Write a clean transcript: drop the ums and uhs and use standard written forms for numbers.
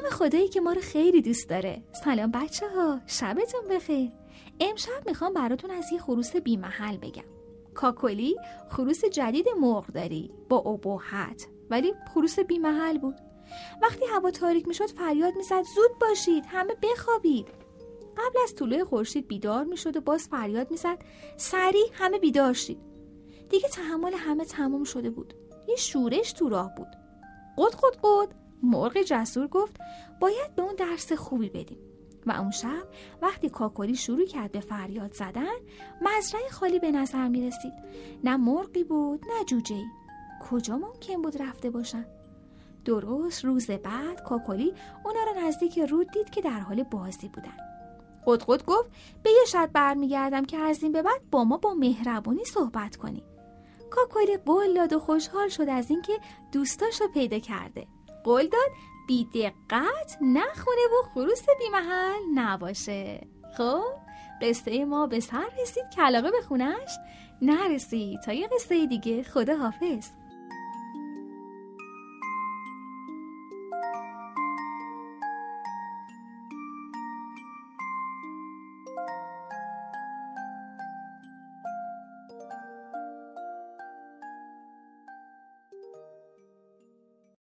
نام خدایی که ما رو خیلی دوست داره. سلام بچه ها، شبتون بخیر. امشب میخوام براتون از یه خروس بی‌محل بگم. کاکلی خروس جدید مرغداری با ابهت، ولی خروس بی‌محل بود. وقتی هوا تاریک میشد فریاد میزد زود باشید، همه بخوابید. قبل از طلوع خورشید بیدار میشد و باز فریاد میزد سریع همه بیدار شید. دیگه تحمل همه تموم شده بود. یه شورش تو راه بود. قد قد قد، مرغ جسور گفت باید به اون درس خوبی بدیم. و اون شب وقتی کاکلی شروع کرد به فریاد زدن، مزرعه خالی به نظر می رسید. نه مرغی بود نه جوجه‌ای. کجا ممکن بود رفته باشن؟ درست روز بعد کاکلی اونا رو نزدیک رود دید که در حال بازی بودن. قد قد گفت به یه شرط برمیگردم که از این به بعد با ما با مهربونی صحبت کنی. کاکلی قول داد و خوشحال شد از اینکه دوستاشو پیدا کرده. قول داد بی دقت نخونه و خروس بی‌محل نباشه. خب قصه ما به سر رسید که علاقه به خونش نرسید. تا یه قصه دیگه، خدا حافظ.